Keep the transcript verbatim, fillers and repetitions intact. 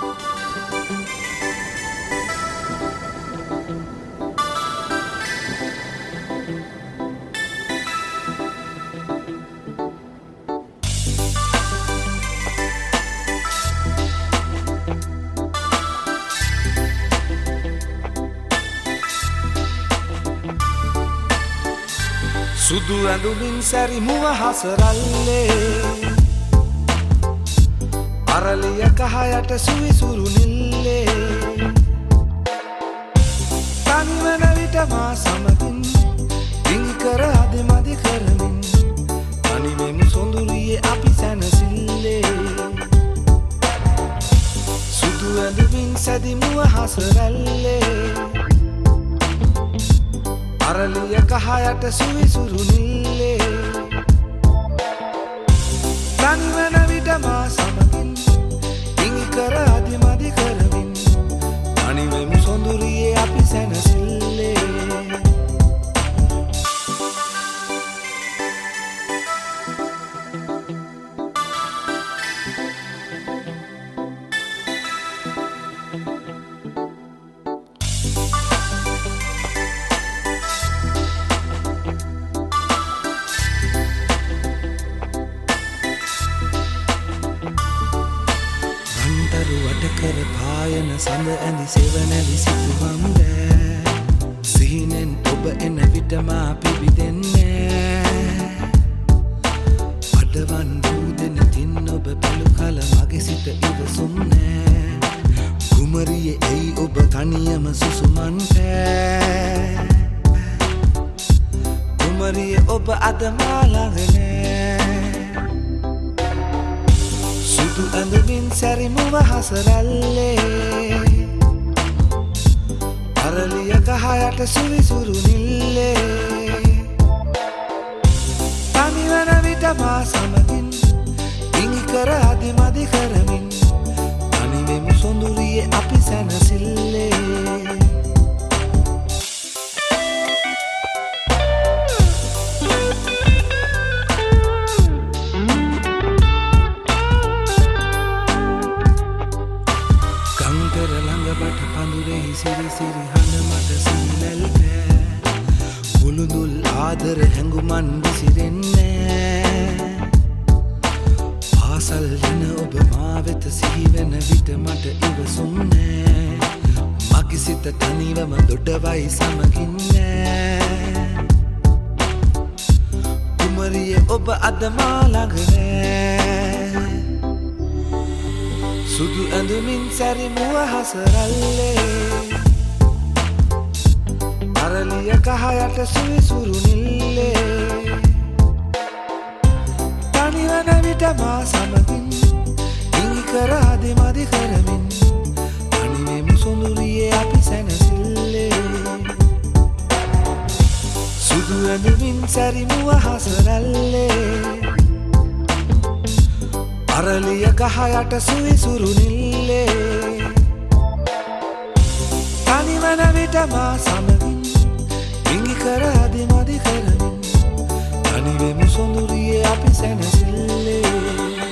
සුදු ඇඳුමින් සැරි මුව හසරල්ලේ අරලිය කහයට සුවිසුරු නිල්ලේ තනිවන විට මා සමගින් දිංකර අදිමදි කරමින් තනිවෙමු සොඳුරියේ අපි සැනසිල්ලේ සුදු ඇඳුමින් සැදි මුව හසරල්ලේ අරලිය කහයට සුවිසුරු නිල්ලේ තනිවන විට මා සමගින් දිංකර අදිමදි කරමින් තනිවෙමු සොඳුරියේ අපි සැනසිල්ලේ වටකර පායන සඳ ඇඳි සෙවනැලි සිතුවම් දෑ සිහිනෙන් ඔබ එන විට මා පිබිදෙන්නේ අඩවන් දූදෙන තින් ඔබ පෙළු කල මගේ සිත ඉවසුම් නෑ කුමරියේ එයි ඔබ තනියම සුසුමන්ට කුමරියේ ඔබ අද මා ළඟ නෑ සුදු ඇඳුමින් සැරි මුව හසරල්ලේ අරලිය කහයට සුවිසුරු නිල්ලේ තනිවන විට මා සමගින් දිංකර අදිමදි කරමින් තනිවෙමු සොඳුරියේ අපි සැනසිල්ලේ ළඟබට පඳුරෙහි සිරි සිරි හඬ මට සීලල් පෑ කුළුඳුල් ආදර හැඟුමන් විසිරෙන්නේ පාසල් යන ඔබ මා වෙත සිහිවෙන විට මට ඉවසුම් නෑ මගේ සිත තනිවම දොඩවයි සමගින් නෑ කුමරියේ ඔබ අද මා ළඟ නෑ සුදු ඇඳුමින් සැරි මුව හසරල්ලේ අරලිය කහයට සුවිසුරු නිල්ලේ තනිවන විට මා සමගින් දිංකර අදිමදි කරමින් තනිවෙමු සොඳුරියේ අපි සැනසිල්ලේ සුදු ඇඳුමින් සැරි මුව හසරල්ලේ අරලිය කහයට සුවිසුරු නිල්ලේ තනිවන විට මා සමගින් දිංකර අදිමදි කරමින් තනිවෙමු සොඳුරියේ අපි සැනසිල්ලේ